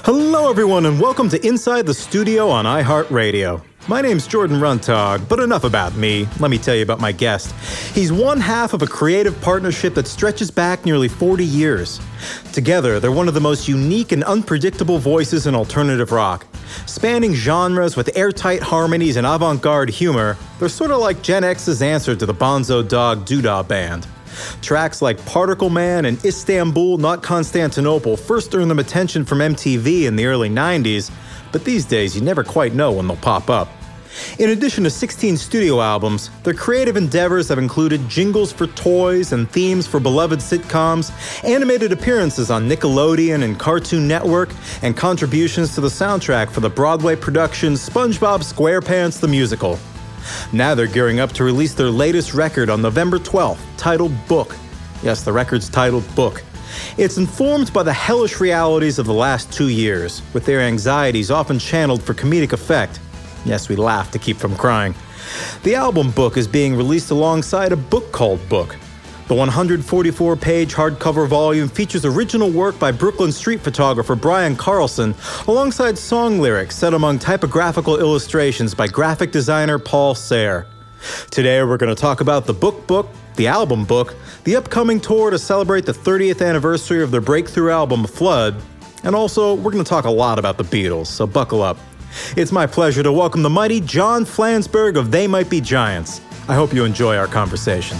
Hello, everyone, and welcome to Inside the Studio on iHeartRadio. My name's Jordan Runtagh, but enough about me. Let me tell you about my guest. He's one half of a creative partnership that stretches back nearly 40 years. Together, they're one of the most unique and unpredictable voices in alternative rock. Spanning genres with airtight harmonies and avant-garde humor, they're sort of like Gen X's answer to the Bonzo Dog Doodah Band. Tracks like Particle Man and Istanbul, Not Constantinople first earned them attention from MTV in the early 90s, but these days you never quite know when they'll pop up. In addition to 16 studio albums, their creative endeavors have included jingles for toys and themes for beloved sitcoms, animated appearances on Nickelodeon and Cartoon Network, and contributions to the soundtrack for the Broadway production SpongeBob SquarePants the Musical. Now they're gearing up to release their latest record on November 12th, titled Book. Yes, the record's titled Book. It's informed by the hellish realities of the last 2 years, with their anxieties often channeled for comedic effect. Yes, we laugh to keep from crying. The album Book is being released alongside a book called Book. The 144-page hardcover volume features original work by Brooklyn street photographer Brian Carlson, alongside song lyrics set among typographical illustrations by graphic designer Paul Sayre. Today we're going to talk about the Book, the album Book, the upcoming tour to celebrate the 30th anniversary of their breakthrough album Flood, and also we're going to talk a lot about the Beatles, so buckle up. It's my pleasure to welcome the mighty John Flansburgh of They Might Be Giants. I hope you enjoy our conversation.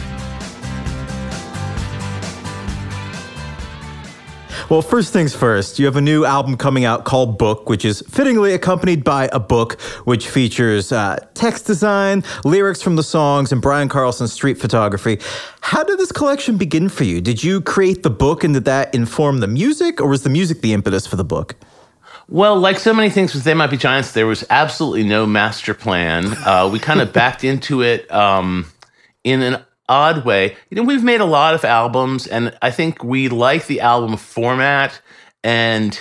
Well, first things first, you have a new album coming out called Book, which is fittingly accompanied by a book which features text design, lyrics from the songs, and Brian Carlson's street photography. How did this collection begin for you? Did you create the book and did that inform the music, or was the music the impetus for the book? Well, like so many things with They Might Be Giants, there was absolutely no master plan. We kind of backed into it in an odd way. You know, we've made a lot of albums, and I think we like the album format and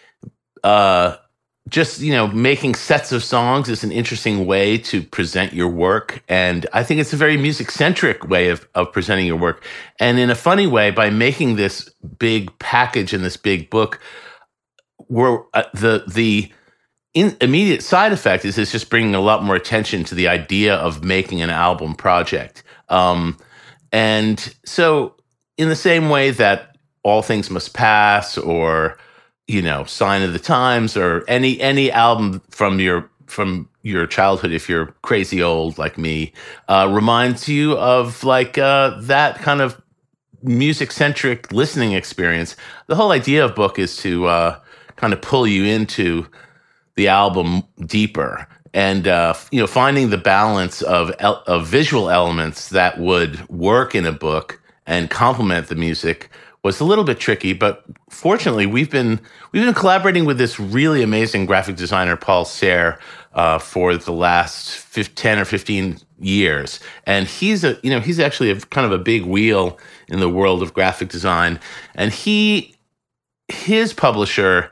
just, you know, making sets of songs is an interesting way to present your work. And I think it's a very music-centric way of presenting your work. And in a funny way, by making this big package and this big book, we're the immediate side effect is it's just bringing a lot more attention to the idea of making an album project. And so in the same way that All Things Must Pass or, you know, Sign of the Times or any album from your childhood, if you're crazy old like me, reminds you of like that kind of music-centric listening experience. The whole idea of Book is to kind of pull you into the album deeper. And you know, finding the balance of visual elements that would work in a book and complement the music was a little bit tricky. But fortunately, we've been collaborating with this really amazing graphic designer, Paul Sayre, for the last 10 or 15 years. And he's actually a kind of a big wheel in the world of graphic design. And his publisher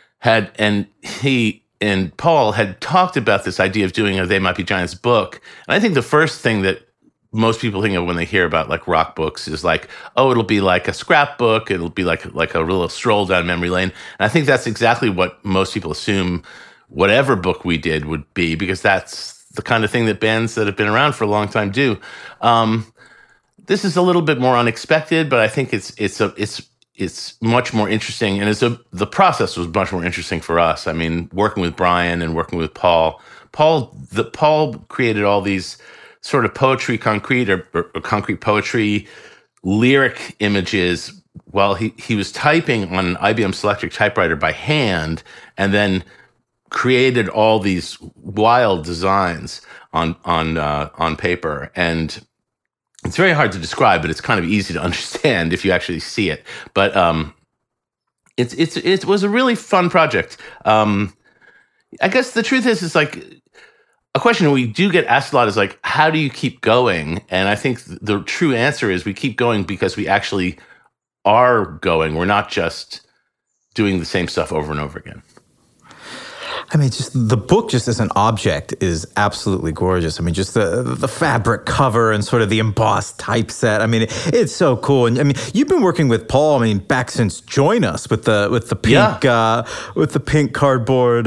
and Paul had talked about this idea of doing a They Might Be Giants book. And I think the first thing that most people think of when they hear about like rock books is like, oh, it'll be like a scrapbook. It'll be like a real stroll down memory lane. And I think that's exactly what most people assume whatever book we did would be, because that's the kind of thing that bands that have been around for a long time do. This is a little bit more unexpected, but I think it's much more interesting, and the process was much more interesting for us. I mean, working with Brian and working with Paul. Paul created all these sort of poetry, concrete poetry, lyric images while he was typing on an IBM Selectric typewriter by hand, and then created all these wild designs on paper. And it's very hard to describe, but it's kind of easy to understand if you actually see it. But it was a really fun project. I guess the truth is like a question we do get asked a lot is like, how do you keep going? And I think the true answer is we keep going because we actually are going. We're not just doing the same stuff over and over again. I mean, just the book, just as an object, is absolutely gorgeous. I mean, just the fabric cover and sort of the embossed typeset. I mean, it's so cool. And I mean, you've been working with Paul. I mean, back since Join Us with the pink cardboard.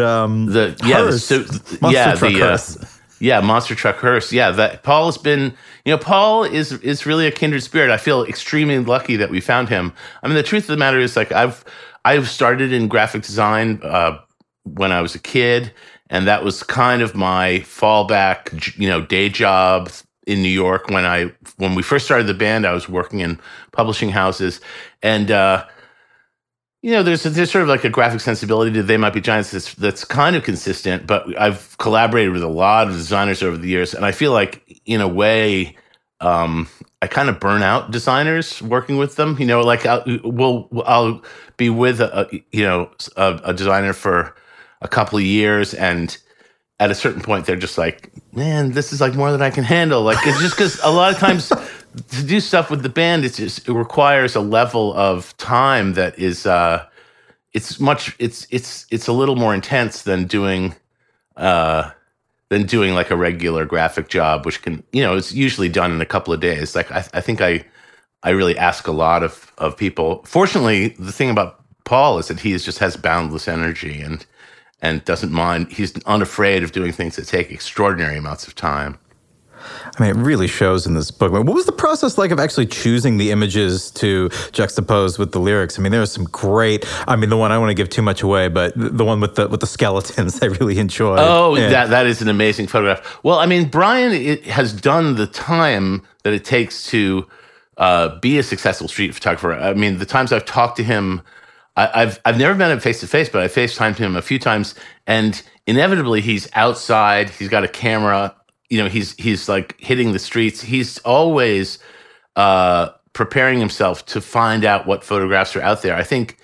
Monster Truck Hearse. Yeah, that Paul has been. Paul is really a kindred spirit. I feel extremely lucky that we found him. I mean, the truth of the matter is, like, I've started in graphic design when I was a kid, and that was kind of my fallback, day job in New York. When we first started the band, I was working in publishing houses, and there's sort of like a graphic sensibility to They Might Be Giants that's kind of consistent. But I've collaborated with a lot of designers over the years, and I feel like, in a way, I kind of burn out designers working with them. Like I'll be with a designer for a couple of years, and at a certain point they're just like, man, this is like more than I can handle. Like, it's just because a lot of times to do stuff with the band, it requires a level of time that is it's a little more intense than doing like a regular graphic job, which can, it's usually done in a couple of days. Like, I think I really ask a lot of people. Fortunately, the thing about Paul is that he just has boundless energy and doesn't mind. He's unafraid of doing things that take extraordinary amounts of time. I mean, it really shows in this book. What was the process like of actually choosing the images to juxtapose with the lyrics? I mean, there was some great. I mean, the one I don't want to give too much away, but the one with the skeletons, I really enjoyed. Oh, yeah. That is an amazing photograph. Well, I mean, Brian has done the time that it takes to be a successful street photographer. I mean, the times I've talked to him, I've never met him face to face, but I FaceTimed him a few times, and inevitably he's outside. He's got a camera. He's like hitting the streets. He's always preparing himself to find out what photographs are out there. I think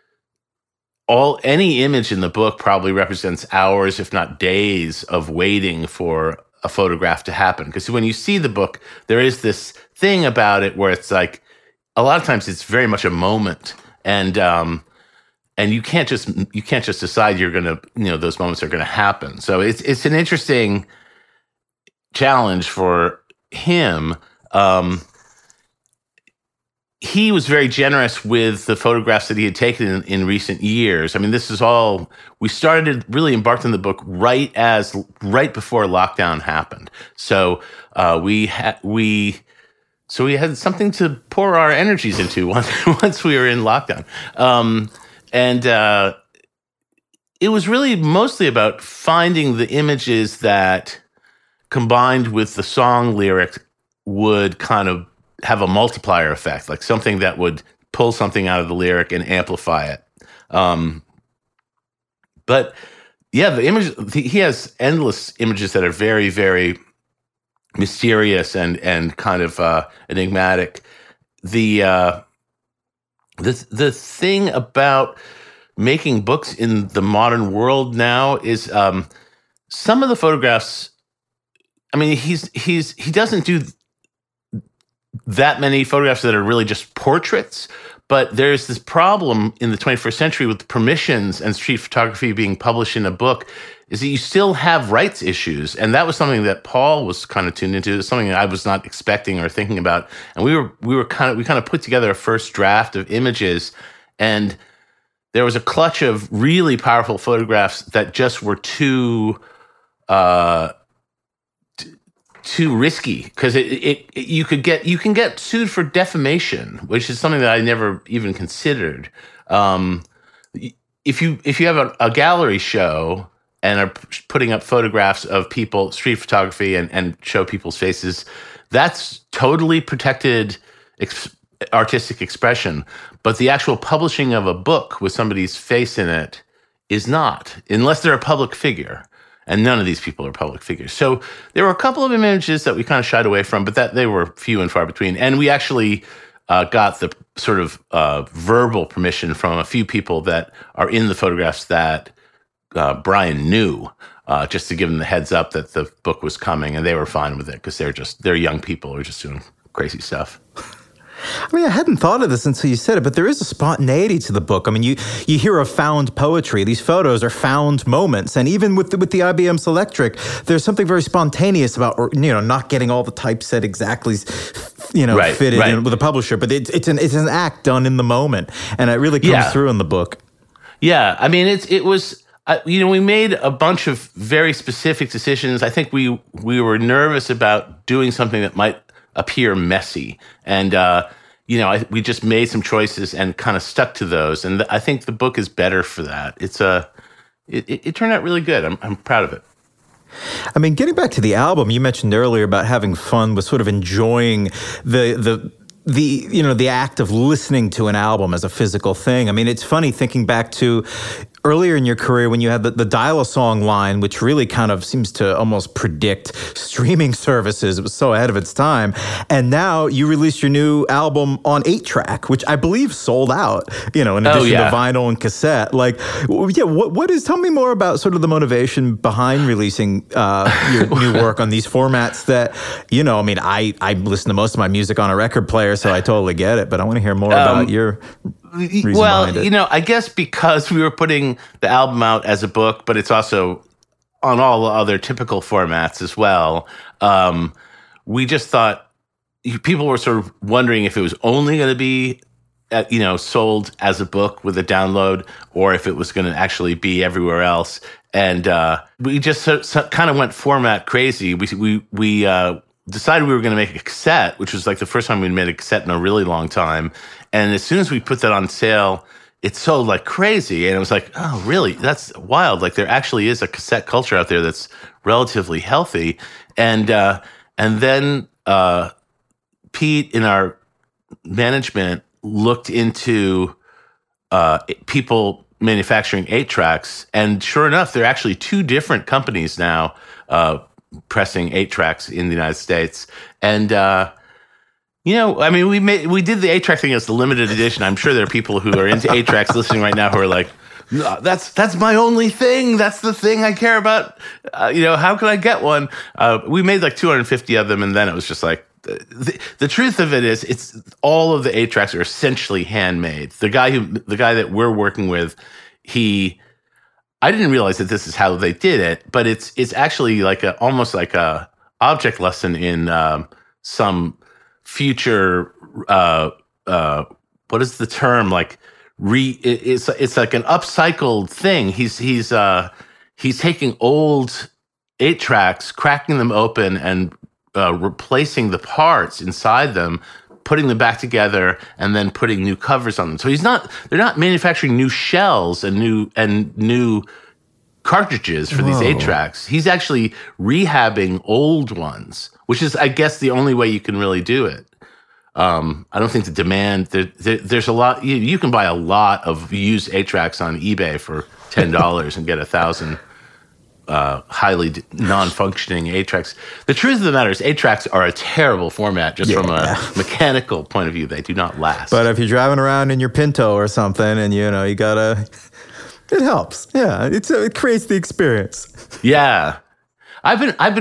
any image in the book probably represents hours, if not days, of waiting for a photograph to happen. Because when you see the book, there is this thing about it where it's like, a lot of times it's very much a moment, and you can't just decide you're gonna, those moments are gonna happen. So it's an interesting challenge for him. He was very generous with the photographs that he had taken in recent years. I mean, this is all, we really embarked on the book right before lockdown happened. So we had something to pour our energies into once we were in lockdown. And it was really mostly about finding the images that, combined with the song lyrics, would kind of have a multiplier effect, like something that would pull something out of the lyric and amplify it. But yeah, the image, he has endless images that are very, very mysterious and kind of enigmatic. The thing about making books in the modern world now is some of the photographs. I mean, he doesn't do that many photographs that are really just portraits, but there's this problem in the 21st century with permissions and street photography being published in a book, is that you still have rights issues. And that was something that Paul was kind of tuned into, something that I was not expecting or thinking about. And we kind of put together a first draft of images, and there was a clutch of really powerful photographs that just were too risky, because you can get sued for defamation, which is something that I never even considered. If you have a gallery show and are putting up photographs of people, street photography, and show people's faces, that's totally protected artistic expression. But the actual publishing of a book with somebody's face in it is not, unless they're a public figure. And none of these people are public figures. So there were a couple of images that we kind of shied away from, but that they were few and far between. And we actually got the sort of verbal permission from a few people that are in the photographs that Brian knew, just to give them the heads up that the book was coming, and they were fine with it because they're young people who are just doing crazy stuff. I mean, I hadn't thought of this until you said it, but there is a spontaneity to the book. I mean, you hear of found poetry. These photos are found moments. And even with the IBM Selectric, there's something very spontaneous about, not getting all the typeset exactly, fitted in with a publisher. But it's an act done in the moment. And it really comes through in the book. Yeah. I mean, it was... we made a bunch of very specific decisions. I think we were nervous about doing something that might appear messy. And, we just made some choices and kind of stuck to those. And I think the book is better for that. It turned out really good. I'm proud of it. I mean, getting back to the album, you mentioned earlier about having fun with sort of enjoying the act of listening to an album as a physical thing. I mean, it's funny thinking back to earlier in your career when you had the dial-a-song line, which really kind of seems to almost predict streaming services. It was so ahead of its time. And now you released your new album on 8-track, which I believe sold out, in addition to vinyl and cassette. Tell me more about sort of the motivation behind releasing your new work on these formats that, I listen to most of my music on a record player, so I totally get it, but I want to hear more about your reason behind it. I guess because we were putting the album out as a book, but it's also on all the other typical formats as well. We just thought people were sort of wondering if it was only going to be, sold as a book with a download, or if it was going to actually be everywhere else. And we just kind of went format crazy. We decided we were going to make a cassette, which was like the first time we'd made a cassette in a really long time. And as soon as we put that on sale, it sold like crazy. And it was like, oh, really? That's wild. Like there actually is a cassette culture out there that's relatively healthy. And then Pete in our management looked into people manufacturing 8-tracks. And sure enough, there are actually 2 different companies now pressing 8-tracks in the United States. And, we did the 8-track thing as the limited edition. I'm sure there are people who are into 8-tracks listening right now who are like, no, that's my only thing. That's the thing I care about. How can I get one? We made like 250 of them. And then it was just like, the truth of it is it's all of the 8-tracks are essentially handmade. The guy that we're working with, I didn't realize that this is how they did it, but it's actually like almost like a object lesson in some future what is the term, like it's like an upcycled thing. He's taking old 8-tracks, cracking them open and replacing the parts inside them, putting them back together, and then putting new covers on them. So they're not manufacturing new shells and new cartridges for these 8-tracks. He's actually rehabbing old ones, which is, I guess, the only way you can really do it. I don't think the demand, there's a lot, you can buy a lot of used 8-tracks on eBay for $10 and get 1,000 highly non-functioning 8-tracks. The truth of the matter is 8-tracks are a terrible format just from a mechanical point of view. They do not last. But if you're driving around in your Pinto or something and, you gotta... It helps. Yeah, it creates the experience. Yeah, I've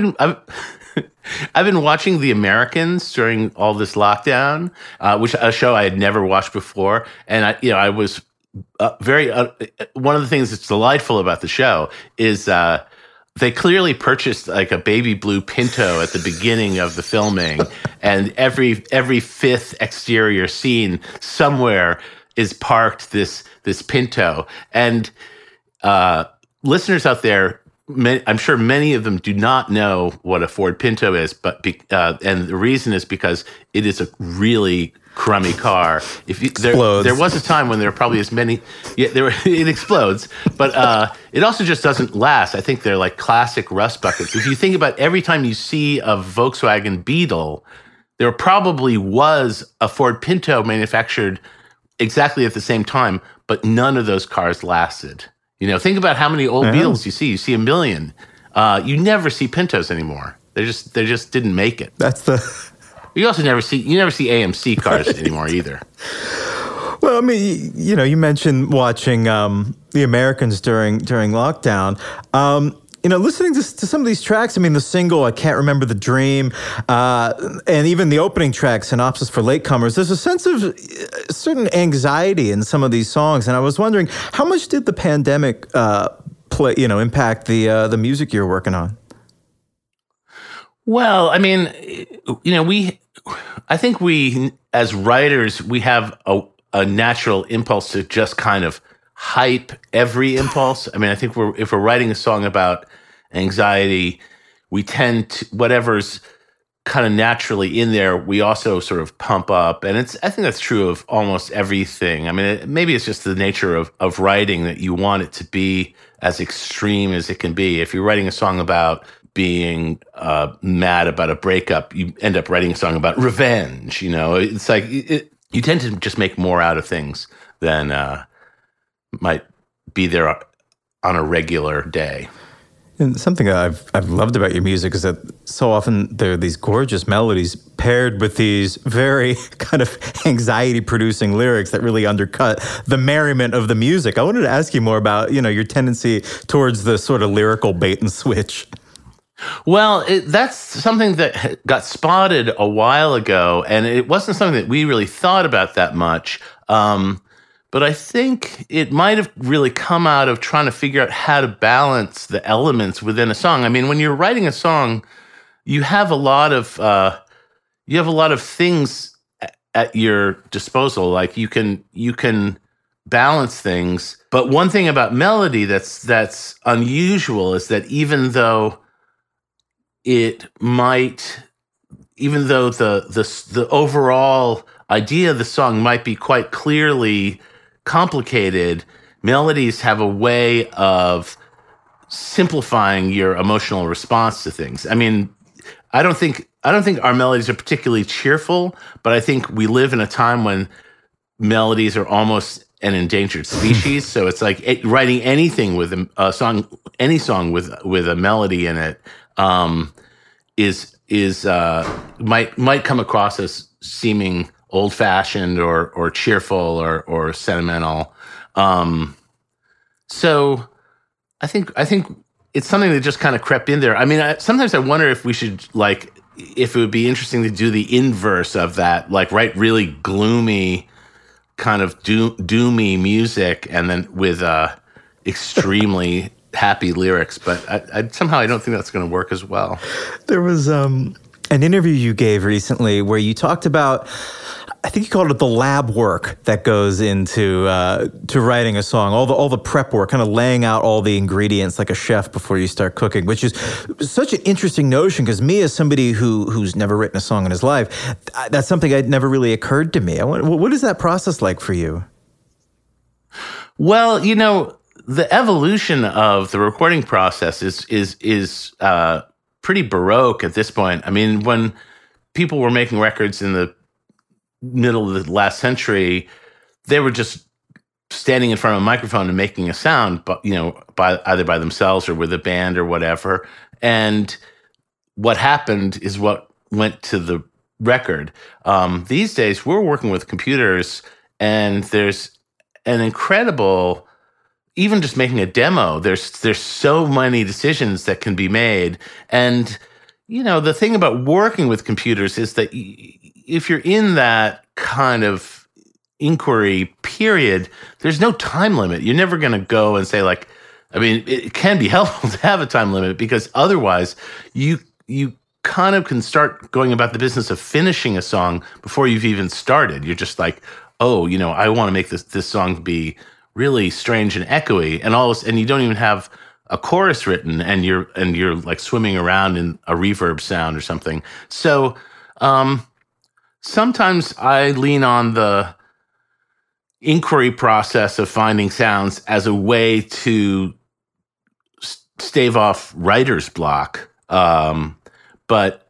been watching The Americans during all this lockdown, which a show I had never watched before, and I was very. One of the things that's delightful about the show is they clearly purchased like a baby blue Pinto at the beginning of the filming, and every fifth exterior scene somewhere is parked this Pinto. And listeners out there, I'm sure many of them do not know what a Ford Pinto is, but and the reason is because it is a really crummy car. There was a time when there were probably as many. Yeah, it explodes, but it also just doesn't last. I think they're like classic rust buckets. If you think about every time you see a Volkswagen Beetle, there probably was a Ford Pinto manufactured exactly at the same time, but none of those cars lasted. Think about how many old Beetles you see. You see a million. You never see Pintos anymore. They just didn't make it. You also never see AMC cars anymore either. Well, I mean, you mentioned watching The Americans during lockdown. listening to some of these tracks, I mean, the single, I Can't Remember the Dream, and even the opening track, Synopsis for Latecomers, there's a sense of certain anxiety in some of these songs. And I was wondering, how much did the pandemic impact the music you're working on? Well, I mean, I think we, as writers, we have a natural impulse to just kind of hype every impulse. I mean, I think if we're writing a song about anxiety, we tend to, whatever's kind of naturally in there, we also sort of pump up. And I think that's true of almost everything. I mean, maybe it's just the nature of writing that you want it to be as extreme as it can be. If you're writing a song about being mad about a breakup, you end up writing a song about revenge. It's like you tend to just make more out of things than might be there on a regular day. And something I've loved about your music is that so often there are these gorgeous melodies paired with these very kind of anxiety-producing lyrics that really undercut the merriment of the music. I wanted to ask you more about, your tendency towards the sort of lyrical bait and switch. Well, that's something that got spotted a while ago, and it wasn't something that we really thought about that much. But I think it might have really come out of trying to figure out how to balance the elements within a song. I mean, when you're writing a song, you have a lot of things at your disposal. Like you can balance things. But one thing about melody that's unusual is that even though the overall idea of the song might be quite clearly complicated, melodies have a way of simplifying your emotional response to things. I mean, I don't think our melodies are particularly cheerful, but I think we live in a time when melodies are almost an endangered species. So it's like writing anything with a song, any song with a melody in it, might come across as seeming old-fashioned or cheerful or sentimental. So I think it's something that just kind of crept in there. I mean, sometimes I wonder if we should if it would be interesting to do the inverse of that, write really gloomy, kind of doomy music, and then with extremely happy lyrics. But somehow I don't think that's going to work as well. There was an interview you gave recently where you talked about, I think you called it the lab work that goes into to writing a song, all the prep work, kind of laying out all the ingredients like a chef before you start cooking, which is such an interesting notion because me, as somebody who's never written a song in his life, that's something that never really occurred to me. What is that process like for you? Well, the evolution of the recording process is pretty baroque at this point. I mean, when people were making records in the middle of the last century, they were just standing in front of a microphone and making a sound, but either by themselves or with a band or whatever. And what happened is what went to the record. These days, we're working with computers, and there's an incredible, even just making a demo, there's so many decisions that can be made. And the thing about working with computers is that if you're in that kind of inquiry period, there's no time limit. You're never going to go and say it can be helpful to have a time limit, because otherwise you kind of can start going about the business of finishing a song before you've even started. You're just like, oh, I want to make this song be really strange and echoey, and you don't even have a chorus written, and you're like swimming around in a reverb sound or something. So sometimes I lean on the inquiry process of finding sounds as a way to stave off writer's block. But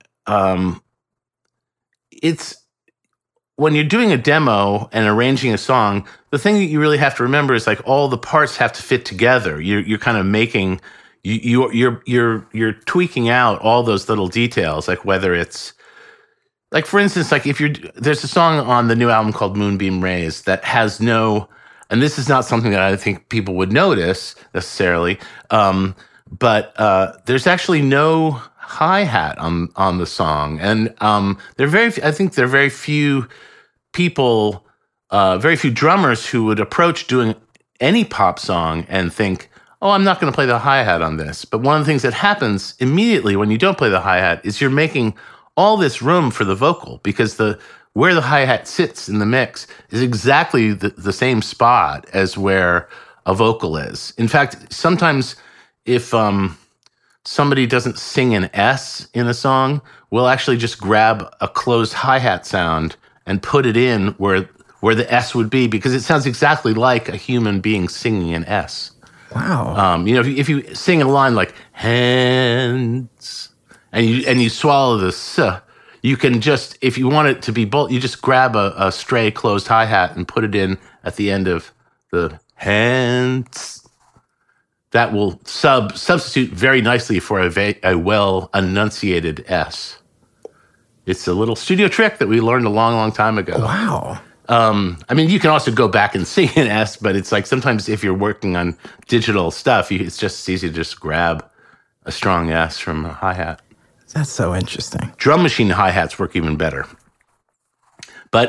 it's when you're doing a demo and arranging a song, the thing that you really have to remember is all the parts have to fit together. You're kind of making you're tweaking out all those little details, whether it's for instance, there's a song on the new album called Moonbeam Rays that has no, and this is not something that I think people would notice necessarily, but there's actually no hi-hat on the song. And I think there are very few people, very few drummers who would approach doing any pop song and think, oh, I'm not going to play the hi-hat on this. But one of the things that happens immediately when you don't play the hi-hat is you're making all this room for the vocal, because where the hi-hat sits in the mix is exactly the same spot as where a vocal is. In fact, sometimes if somebody doesn't sing an S in a song, we'll actually just grab a closed hi-hat sound and put it in where the S would be, because it sounds exactly like a human being singing an S. Wow. If you sing a line like hands and you swallow the S, you can just, if you want it to be bold, you just grab a stray closed hi-hat and put it in at the end of the hands. That will substitute very nicely for a well enunciated S. It's a little studio trick that we learned a long, long time ago. Wow. You can also go back and sing an S, but it's like sometimes if you're working on digital stuff, it's just easy to just grab a strong S from a hi-hat. That's so interesting. Drum machine hi-hats work even better. But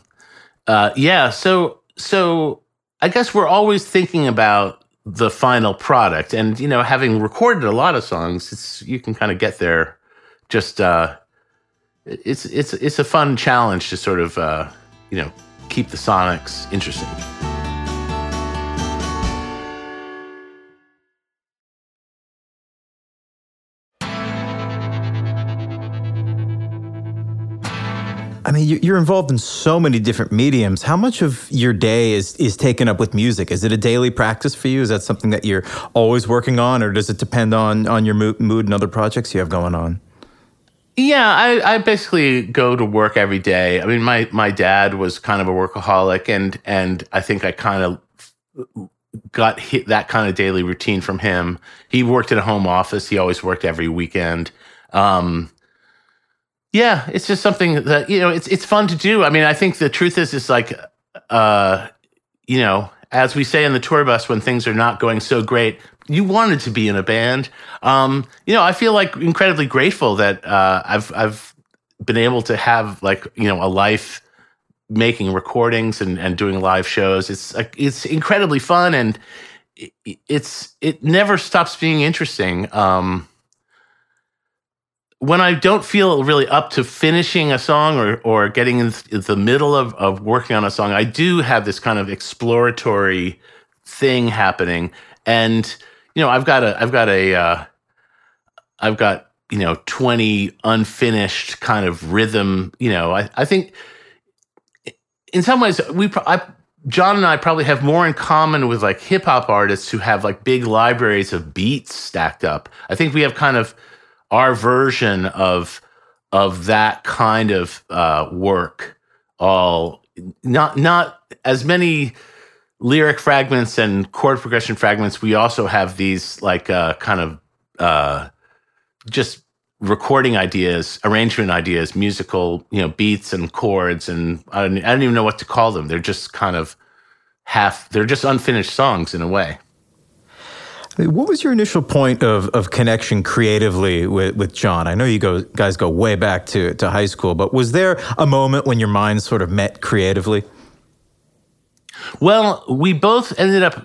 so I guess we're always thinking about the final product, and having recorded a lot of songs, you can kind of get there. Just it's a fun challenge to sort of keep the sonics interesting. I mean, you're involved in so many different mediums. How much of your day is taken up with music? Is it a daily practice for you? Is that something that you're always working on, or does it depend on your mood and other projects you have going on? Yeah, I basically go to work every day. I mean, my dad was kind of a workaholic, and I think I kind of got hit that kind of daily routine from him. He worked at a home office. He always worked every weekend. Yeah, it's just something that, it's fun to do. I mean, I think the truth is, it's like, as we say in the tour bus, when things are not going so great, you wanted to be in a band. I feel like incredibly grateful that I've been able to have a life making recordings and doing live shows. It's incredibly fun, and it never stops being interesting. When I don't feel really up to finishing a song or getting in the middle of working on a song, I do have this kind of exploratory thing happening. And, I've got 20 unfinished kind of rhythm. I think in some ways John and I probably have more in common with like hip hop artists who have like big libraries of beats stacked up. I think we have kind of our version of that kind of work, all not as many lyric fragments and chord progression fragments. We also have these kind of just recording ideas, arrangement ideas, musical, beats and chords, and I don't even know what to call them. They're just kind of they're just unfinished songs in a way. What was your initial point of connection creatively with John? I know you guys go way back to high school, but was there a moment when your minds sort of met creatively? Well, we both ended up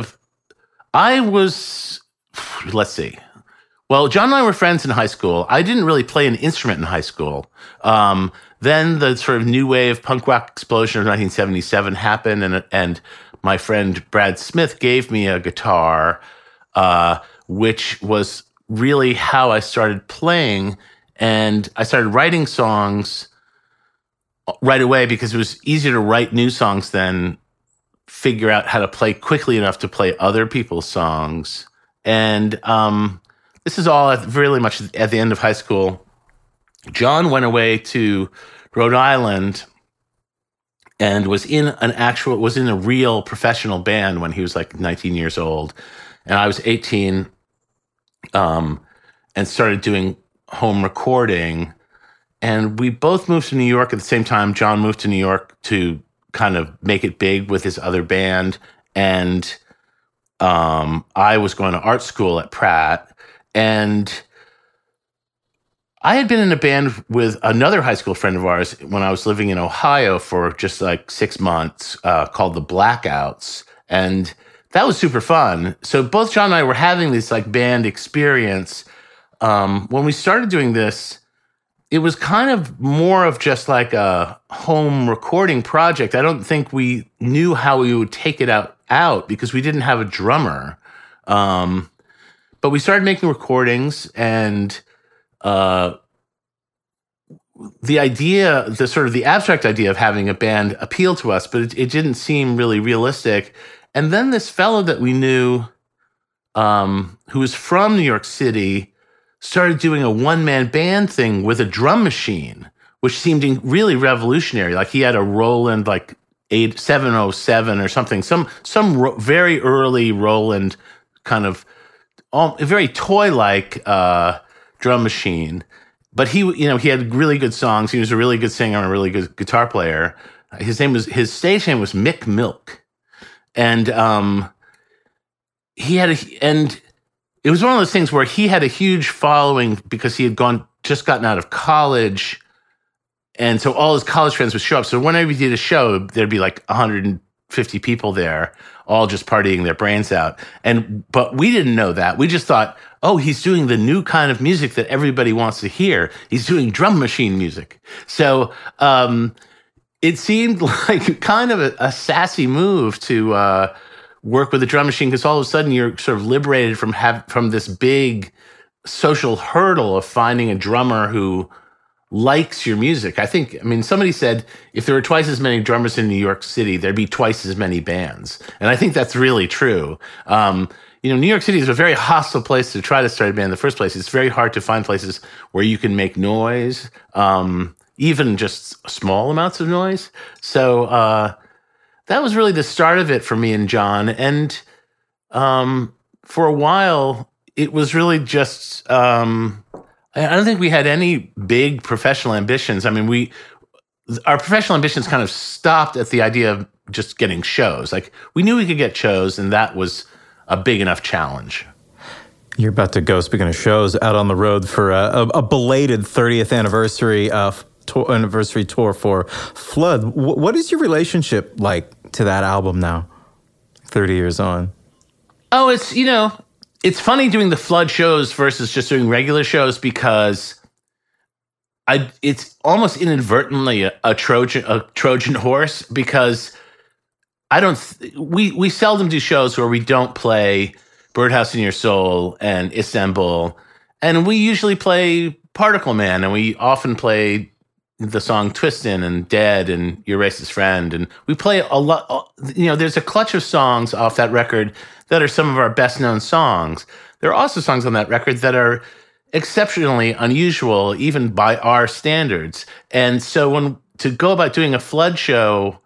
let's see. Well, John and I were friends in high school. I didn't really play an instrument in high school. Then the sort of new wave punk rock explosion of 1977 happened, and my friend Brad Smith gave me a guitar, which was really how I started playing. And I started writing songs right away because it was easier to write new songs than figure out how to play quickly enough to play other people's songs. And this is all really much at the end of high school. John went away to Rhode Island and was in a real professional band when he was like 19 years old. And I was 18, and started doing home recording. And we both moved to New York at the same time. John moved to New York to kind of make it big with his other band. And I was going to art school at Pratt, and I had been in a band with another high school friend of ours when I was living in Ohio for just like 6 months, called the Blackouts. And that was super fun. So both John and I were having this like band experience. When we started doing this, it was kind of more of just like a home recording project. I don't think we knew how we would take it out because we didn't have a drummer. But we started making recordings, and the idea, the abstract idea of having a band appealed to us, but it didn't seem really realistic. And then this fellow that we knew, who was from New York City, started doing a one-man band thing with a drum machine, which seemed really revolutionary. Like he had a Roland like 707 or something, some very early Roland kind of a very toy-like drum machine. But he had really good songs. He was a really good singer and a really good guitar player. His stage name was Mick Milk, and it was one of those things where he had a huge following because he had just gotten out of college, and so all his college friends would show up. So whenever he did a show, there'd be like 150 people there, all just partying their brains out. But we didn't know that. We just thought, oh, he's doing the new kind of music that everybody wants to hear. He's doing drum machine music. So it seemed like kind of a sassy move to work with a drum machine, because all of a sudden you're sort of liberated from this big social hurdle of finding a drummer who likes your music. Somebody said if there were twice as many drummers in New York City, there'd be twice as many bands. And I think that's really true. New York City is a very hostile place to try to start a band in the first place. It's very hard to find places where you can make noise, even just small amounts of noise. So that was really the start of it for me and John. And for a while, it was really just, I don't think we had any big professional ambitions. Our professional ambitions kind of stopped at the idea of just getting shows. Like, we knew we could get shows, and that was a big enough challenge. You're about to go, speaking of shows, out on the road for a belated 30th anniversary tour for Flood. What is your relationship like to that album now, 30 years on? Oh, it's funny doing the Flood shows versus just doing regular shows, because it's almost inadvertently a Trojan horse, because we seldom do shows where we don't play Birdhouse in Your Soul and Istanbul, and we usually play Particle Man, and we often play the song Twistin' and Dead and Your Racist Friend, and we play a lot. There's a clutch of songs off that record that are some of our best known songs. There are also songs on that record that are exceptionally unusual, even by our standards. And so to go about doing a Flood show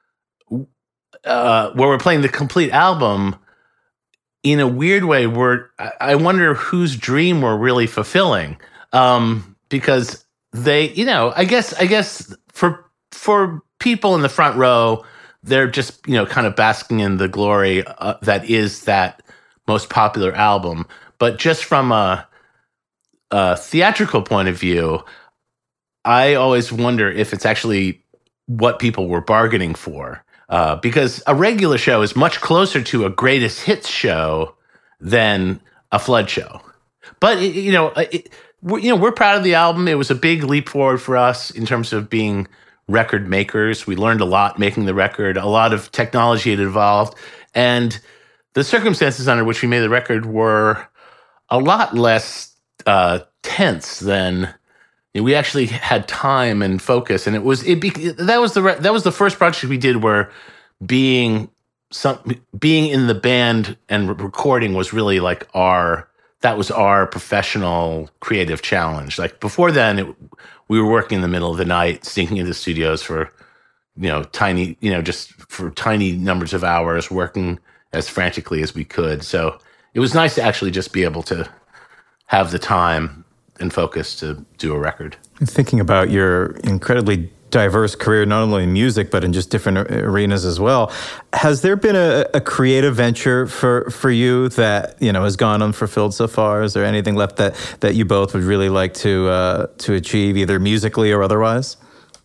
where we're playing the complete album, in a weird way, I wonder whose dream we're really fulfilling, because they, I guess for people in the front row, they're just kind of basking in the glory that is that most popular album. But just from a theatrical point of view, I always wonder if it's actually what people were bargaining for. Because a regular show is much closer to a greatest hits show than a Flood show. But we're proud of the album. It was a big leap forward for us in terms of being record makers. We learned a lot making the record. A lot of technology had evolved, and the circumstances under which we made the record were a lot less tense than. We actually had time and focus, and that was the first project we did where being in the band and recording was really like our professional creative challenge. Like before then, we were working in the middle of the night, sneaking into studios for tiny numbers of hours, working as frantically as we could. So it was nice to actually just be able to have the time and focus to do a record. Thinking about your incredibly diverse career, not only in music, but in just different arenas as well. Has there been a creative venture for you that, has gone unfulfilled so far? Is there anything left that you both would really like to achieve, either musically or otherwise?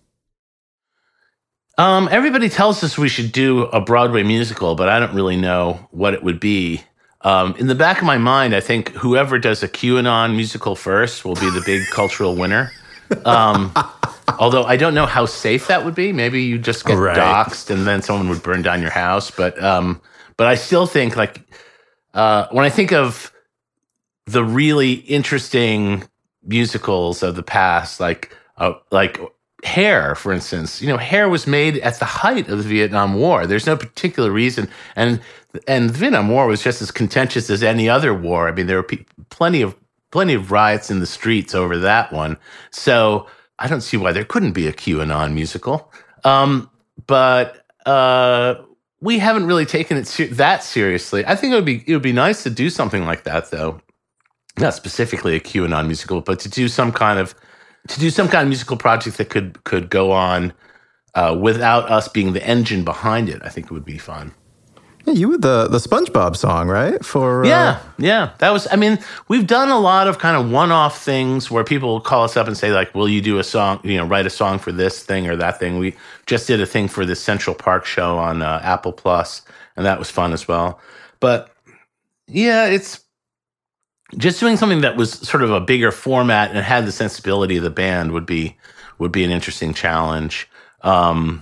Everybody tells us we should do a Broadway musical, but I don't really know what it would be. In the back of my mind, I think whoever does a QAnon musical first will be the big cultural winner. Although I don't know how safe that would be. Maybe you just get doxxed and then someone would burn down your house. But I still think, like, when I think of the really interesting musicals of the past, like Hair, for instance, Hair was made at the height of the Vietnam War. There's no particular reason, and the Vietnam War was just as contentious as any other war. I mean, there were plenty of riots in the streets over that one. So I don't see why there couldn't be a QAnon musical. But we haven't really taken it that seriously. I think it would be nice to do something like that, though. Not specifically a QAnon musical, but to do some kind of musical project that could go on without us being the engine behind it. I think it would be fun. Yeah, you were the SpongeBob song, right? Yeah. That was. I mean, we've done a lot of kind of one-off things where people call us up and say, like, "Will you do a song? Write a song for this thing or that thing." We just did a thing for the Central Park show on Apple Plus, and that was fun as well. But yeah, it's just doing something that was sort of a bigger format and had the sensibility of the band would be an interesting challenge. And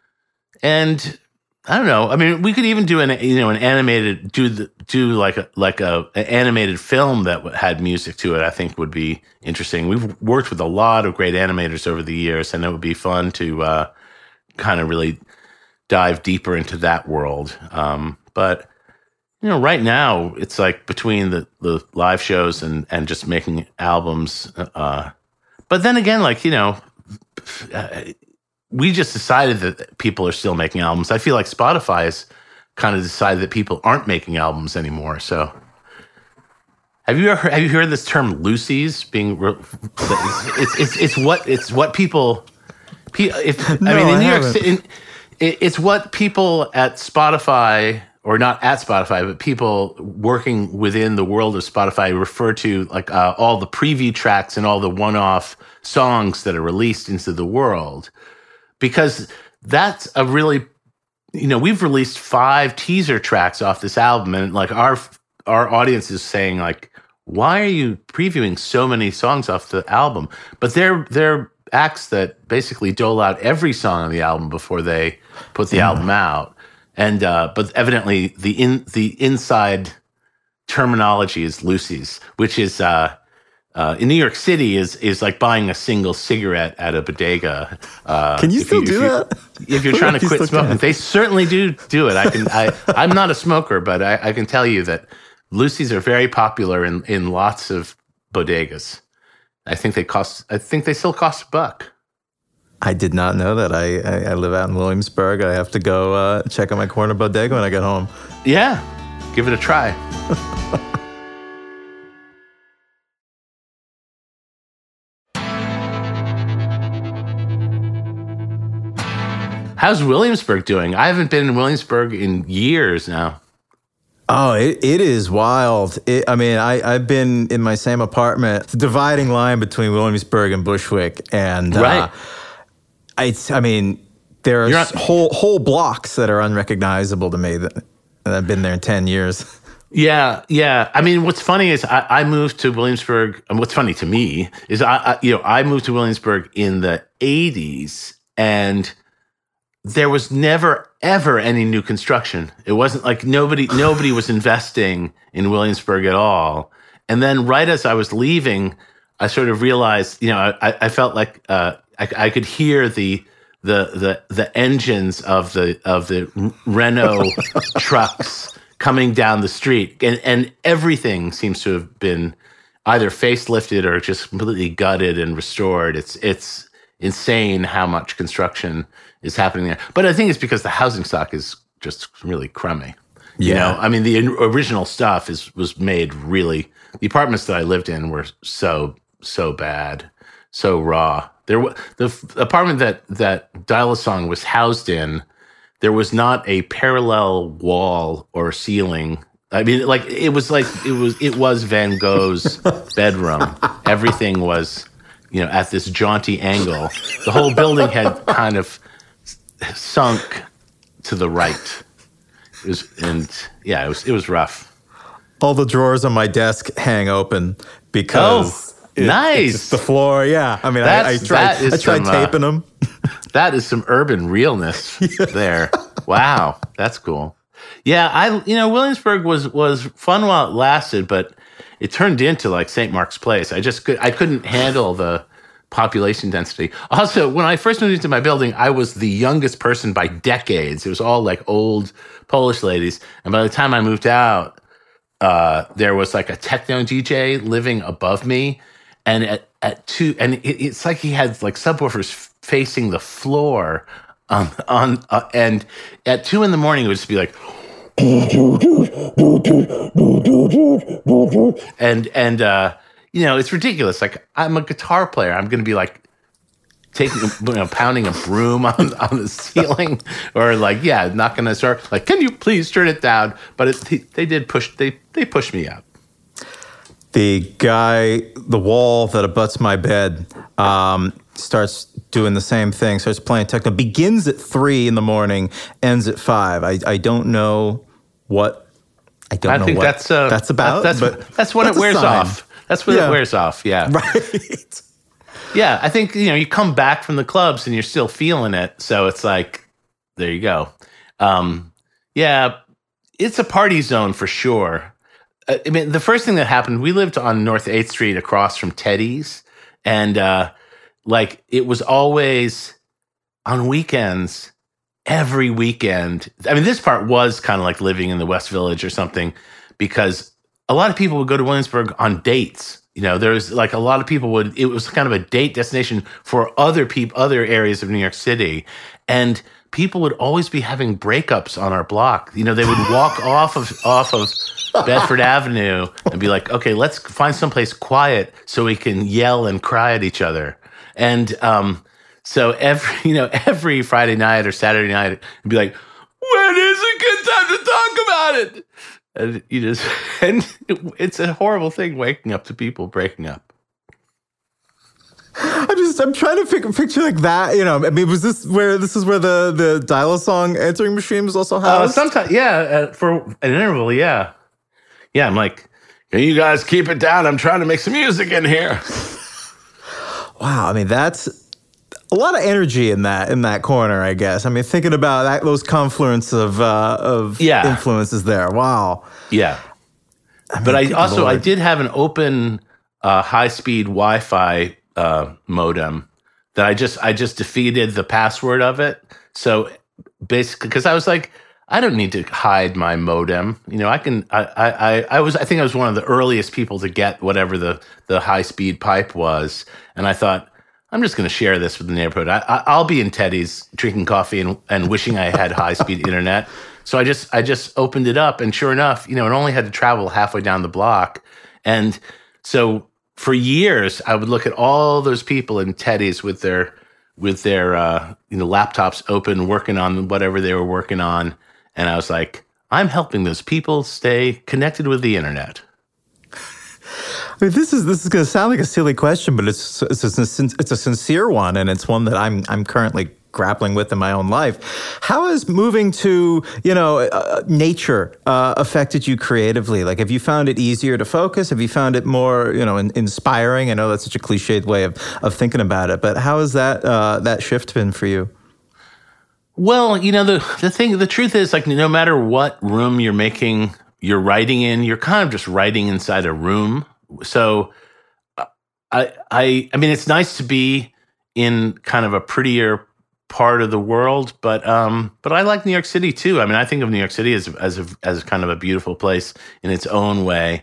I don't know. I mean, we could even do an animated an animated film that had music to it. I think would be interesting. We've worked with a lot of great animators over the years, and it would be fun to kind of really dive deeper into that world. But right now it's like between the live shows and just making albums. But then again, like, we just decided that people are still making albums. I feel like Spotify has kind of decided that people aren't making albums anymore. So have you heard this term Lucy's being, it's what people, in New York City, it's what people at Spotify, or not at Spotify, but people working within the world of Spotify refer to, like, all the preview tracks and all the one-off songs that are released into the world. Because that's a really, we've released 5 teaser tracks off this album, and like our audience is saying, like, why are you previewing so many songs off the album? But they're acts that basically dole out every song on the album before they put the album out. And but evidently the inside terminology is Lucy's, which is in New York City is like buying a single cigarette at a bodega. Can you still do that? If you're trying to quit smoking, they certainly do it. I'm not a smoker, but I can tell you that Lucy's are very popular in lots of bodegas. I think they still cost $1. I did not know that. I live out in Williamsburg. I have to go check out my corner bodega when I get home. Yeah, give it a try. How's Williamsburg doing? I haven't been in Williamsburg in years now. Oh, it is wild. I've been in my same apartment, the dividing line between Williamsburg and Bushwick, and right. There are whole blocks that are unrecognizable to me that I've been there in 10 years. Yeah. I mean, what's funny is I moved to Williamsburg, and what's funny to me is I moved to Williamsburg in the 80s, and there was never, ever any new construction. It wasn't like nobody was investing in Williamsburg at all. And then right as I was leaving, I sort of realized, I felt like I could hear the engines of the Renault trucks coming down the street, and everything seems to have been either facelifted or just completely gutted and restored. It's insane how much construction is happening there. But I think it's because the housing stock is just really crummy. Yeah. The original stuff was made really. The apartments that I lived in were so bad, so raw. The apartment that Dial-A-Song was housed in, there was not a parallel wall or ceiling. I mean, it was Van Gogh's bedroom. Everything was, at this jaunty angle. The whole building had kind of sunk to the right. It was rough. All the drawers on my desk hang open because nice. It's the floor. Yeah, I mean, I tried taping them. That is some urban realness there. Wow, that's cool. Yeah, Williamsburg was fun while it lasted, but it turned into like St. Mark's Place. I couldn't handle the population density. Also, when I first moved into my building, I was the youngest person by decades. It was all like old Polish ladies, and by the time I moved out, there was like a techno DJ living above me, and it's like he had like subwoofers facing the floor, and at 2 a.m. it would just be like, and it's ridiculous. Like, I'm a guitar player. I'm going to be like pounding a broom on the ceiling, or like, not going to start like, can you please turn it down? But they pushed me out. The wall that abuts my bed, starts doing the same thing, starts playing techno, begins at 3 a.m, ends at 5. I don't know what, that's about. That's when it wears off. That's when it wears off. Yeah. Right. Yeah. I think, you come back from the clubs and you're still feeling it. So it's like, there you go. It's a party zone for sure. I mean, the first thing that happened, we lived on North 8th Street across from Teddy's. And it was always on weekends, every weekend. I mean, this part was kind of like living in the West Village or something, because a lot of people would go to Williamsburg on dates. There was like a lot of people it was kind of a date destination for other areas of New York City. And people would always be having breakups on our block. They would walk off of Bedford Avenue and be like, okay, let's find someplace quiet so we can yell and cry at each other. And so every Friday night or Saturday night, it'd be like, when is a good time to talk about it? And it's a horrible thing waking up to people breaking up. I'm trying to picture like that, I mean, this is where the Dial-A-Song answering machine was also housed? Sometimes, for an interval, yeah. Yeah, I'm like, can you guys keep it down? I'm trying to make some music in here. Wow, I mean, that's a lot of energy in that corner, I guess. I mean, thinking about those confluence of influences there. Wow. Yeah. But I did have an open high-speed Wi-Fi modem that I just defeated the password of it. So basically, because I was like, I don't need to hide my modem. I think I was one of the earliest people to get whatever the high-speed pipe was. And I thought, I'm just going to share this with the neighborhood. I'll be in Teddy's drinking coffee and wishing I had high-speed internet. So I just opened it up, and sure enough, it only had to travel halfway down the block. And so for years, I would look at all those people in Teddy's with their laptops open, working on whatever they were working on. And I was like, I'm helping those people stay connected with the internet. I mean, this is going to sound like a silly question, but it's a sincere one, and it's one that I'm currently grappling with in my own life. How has moving to nature affected you creatively? Like, have you found it easier to focus? Have you found it more inspiring? I know that's such a cliched way of thinking about it, but how has that shift been for you? Well, the truth is, like, no matter what room you're writing in, you're kind of just writing inside a room. So I mean, it's nice to be in kind of a prettier part of the world, but I like New York City too. I mean, I think of New York City as kind of a beautiful place in its own way.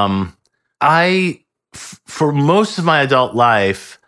For most of my adult life,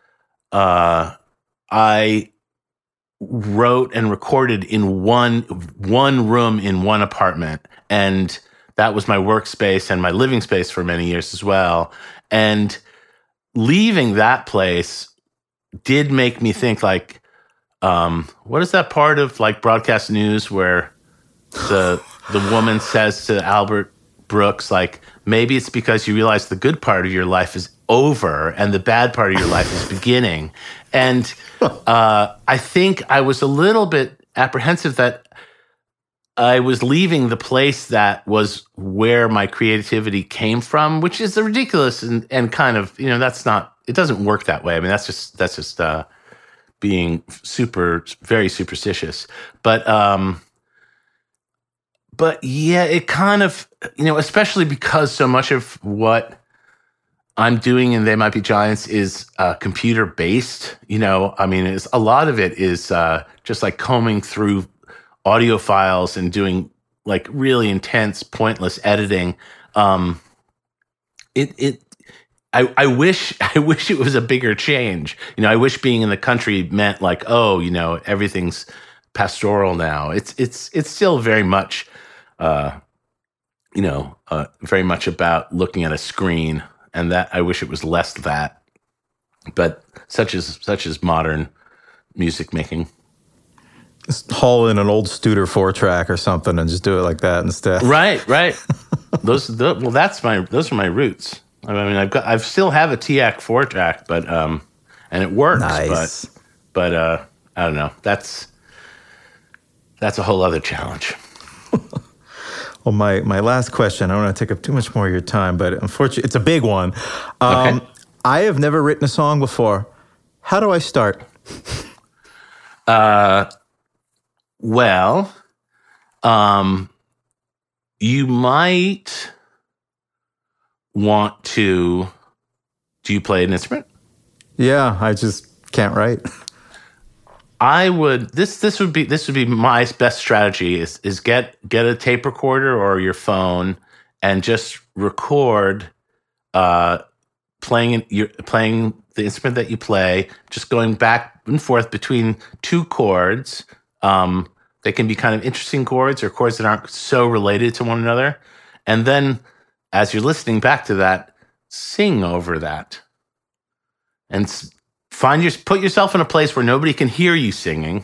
I wrote and recorded in one room in one apartment, and that was my workspace and my living space for many years as well. And leaving that place did make me think, like, what is that part of like broadcast news where the woman says to Albert Brooks, like, maybe it's because you realize the good part of your life is over and the bad part of your life is beginning. And I think I was a little bit apprehensive that I was leaving the place that was where my creativity came from, which is ridiculous and kind of, that's not, it doesn't work that way. I mean, that's just being very superstitious. But yeah, it kind of, especially because so much of what I'm doing in They Might Be Giants is computer based. I mean, a lot of it is just like combing through audio files and doing like really intense, pointless editing. I wish it was a bigger change. I wish being in the country meant like, everything's pastoral now. It's still very much, very much about looking at a screen, and that I wish it was less that. But such is modern music making. Just haul in an old Studer 4-track or something and just do it like that instead. Right. Those are my roots. I mean, I still have a TAC 4-track, but and it works. Nice. But I don't know. That's a whole other challenge. Well, my last question, I don't want to take up too much more of your time, but unfortunately, it's a big one. Okay. I have never written a song before. How do I start? Well, you might want to. Do you play an instrument? Yeah, I just can't write. I would. This would be my best strategy is get a tape recorder or your phone and just record playing the instrument that you play, just going back and forth between two chords. They can be kind of interesting chords or chords that aren't so related to one another. And then as you're listening back to that, sing over that. And put yourself in a place where nobody can hear you singing.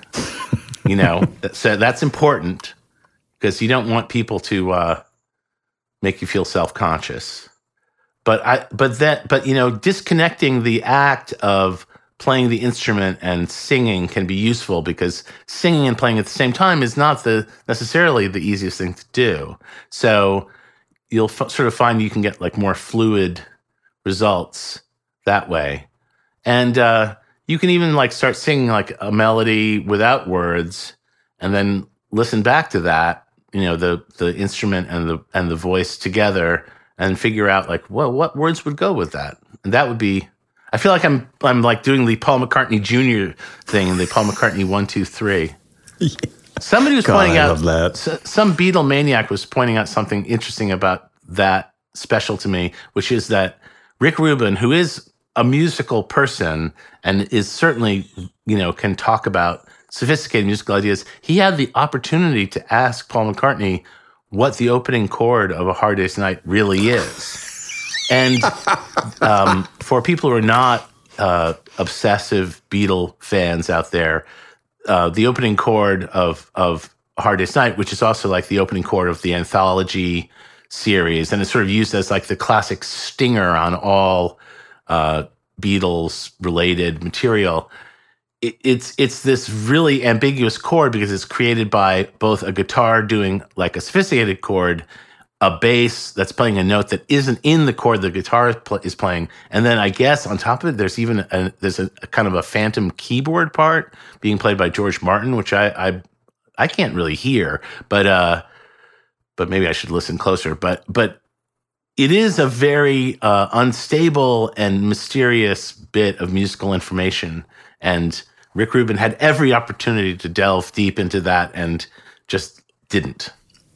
So that's important because you don't want people to make you feel self-conscious. But disconnecting the act of playing the instrument and singing can be useful because singing and playing at the same time is not necessarily the easiest thing to do. So you'll sort of find you can get like more fluid results that way. And you can even like start singing like a melody without words and then listen back to that, the instrument and the voice together and figure out like, well, what words would go with that? And that would be, I feel like I'm like doing the Paul McCartney Jr. thing and the Paul McCartney 1, 2, 3. Yeah. Somebody was pointing out, some Beatle maniac was pointing out something interesting about that special to me, which is that Rick Rubin, who is a musical person and is certainly, can talk about sophisticated musical ideas, he had the opportunity to ask Paul McCartney what the opening chord of A Hard Day's Night really is. And for people who are not obsessive Beatle fans out there, the opening chord of A Hard Day's Night, which is also like the opening chord of the anthology series, and it's sort of used as like the classic stinger on all Beatles-related material. It's this really ambiguous chord because it's created by both a guitar doing like a sophisticated chord, a bass that's playing a note that isn't in the chord the guitar is playing, and then I guess on top of it, there's even a kind of a phantom keyboard part being played by George Martin, which I can't really hear, but maybe I should listen closer. But it is a very unstable and mysterious bit of musical information, and Rick Rubin had every opportunity to delve deep into that and just didn't.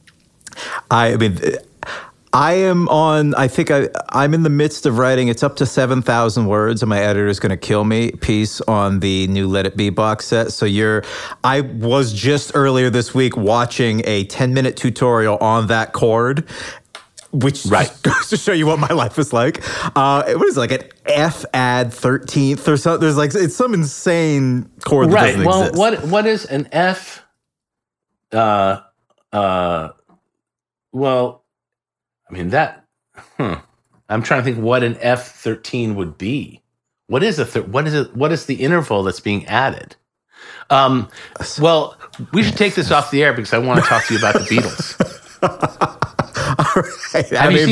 I mean, I'm in the midst of writing, it's up to 7,000 words, and my editor is going to kill me, piece on the new Let It Be box set. So I was just earlier this week watching a 10-minute tutorial on that chord. which just goes to show you what my life was like. What is it, like an F add 13th or something? There's like, it's some insane chord that doesn't exist. What is an F? Well, I mean that. I'm trying to think what an F13 would be. What is what is the interval that's being added? Well, we should take this off the air because I want to talk to you about the Beatles. All right.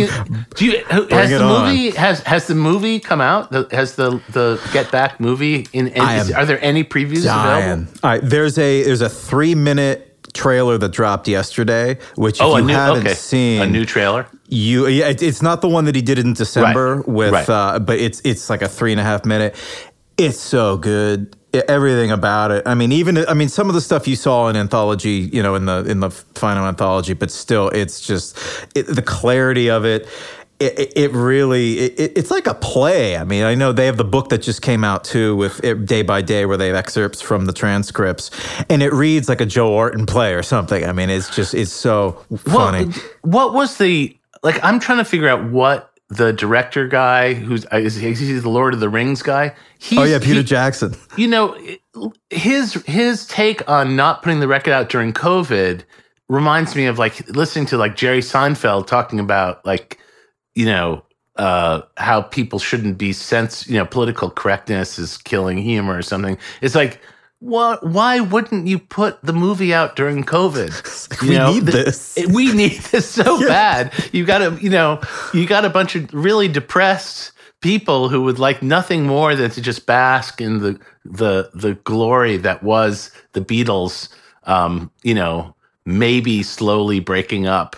Has the movie come out? Has the Get Back movie are there any previews available? All right, there's a 3-minute trailer that dropped yesterday, which if you haven't seen, a new trailer. It's not the one that he did in December but it's like a 3.5 minute. It's so good. Everything about it. I mean, some of the stuff you saw in anthology, in the final anthology, but still, it's just the clarity of it. It really, it's like a play. I mean, I know they have the book that just came out too with Day by Day, where they have excerpts from the transcripts, and it reads like a Joe Orton play or something. I mean, it's so funny. What was I'm trying to figure out what the director guy he's the Lord of the Rings guy. Peter Jackson. His take on not putting the record out during COVID reminds me of listening to Jerry Seinfeld talking about how people shouldn't be political correctness is killing humor or something. It's like, why wouldn't you put the movie out during COVID? We need this. We need this so bad. You got a bunch of really depressed people who would like nothing more than to just bask in the glory that was the Beatles. Maybe slowly breaking up.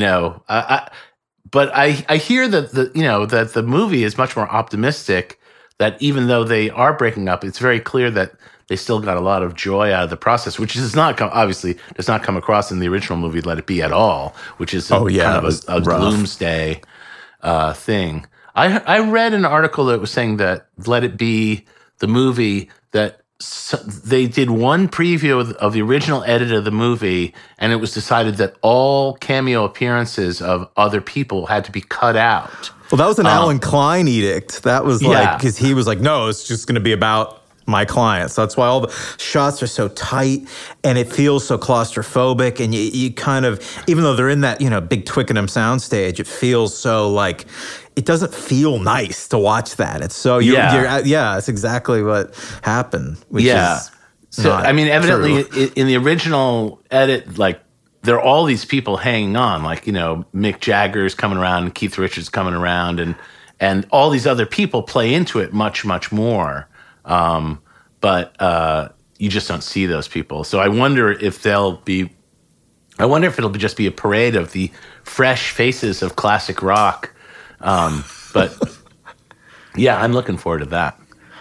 But I hear that that the movie is much more optimistic. That even though they are breaking up, it's very clear that they still got a lot of joy out of the process, which does not come across in the original movie Let It Be at all, which is kind of a gloomsday thing. I read an article that was saying that Let It Be, the movie, that they did one preview of the original edit of the movie, and it was decided that all cameo appearances of other people had to be cut out. Well, that was an Alan Klein edict. That was because he was like, no, it's just going to be about my clients. So that's why all the shots are so tight and it feels so claustrophobic. And you kind of, even though they're in that, big Twickenham soundstage, it feels so it doesn't feel nice to watch that. It's so, it's exactly what happened. Which is so, evidently true. In the original edit, there are all these people hanging on, Mick Jagger's coming around and Keith Richards coming around and all these other people play into it much, much more. But you just don't see those people. So I wonder if it'll just be a parade of the fresh faces of classic rock. But yeah, I'm looking forward to that.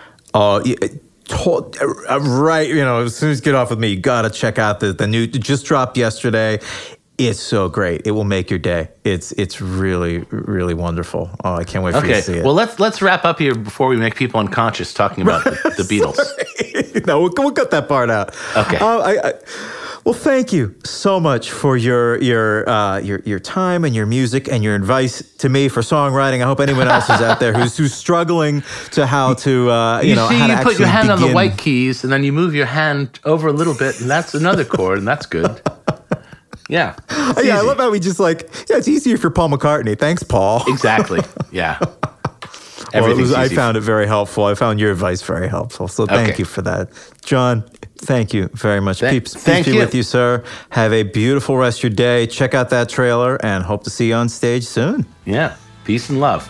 Right. As soon as you get off with me, you got to check out the new, it just dropped yesterday. It's so great. It will make your day. It's really, really wonderful. Oh, I can't wait for you to see it. Well, let's wrap up here before we make people unconscious talking about the Beatles. No, we'll cut that part out. Okay. Well, thank you so much for your time and your music and your advice to me for songwriting. I hope anyone else is out there who's struggling to how to how to put your hand begin. on the white keys and then you move your hand over a little bit and that's another chord and that's good. Yeah. Yeah, I love how we just it's easier for Paul McCartney. Thanks, Paul. Exactly. Yeah. I found it very helpful. I found your advice very helpful. So thank you for that. John, thank you very much. Peeps be with you, sir. Have a beautiful rest of your day. Check out that trailer and hope to see you on stage soon. Yeah. Peace and love.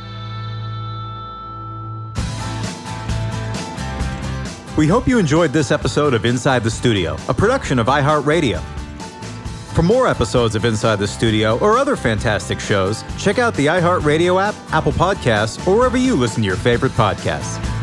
We hope you enjoyed this episode of Inside the Studio, a production of iHeartRadio. For more episodes of Inside the Studio or other fantastic shows, check out the iHeartRadio app, Apple Podcasts, or wherever you listen to your favorite podcasts.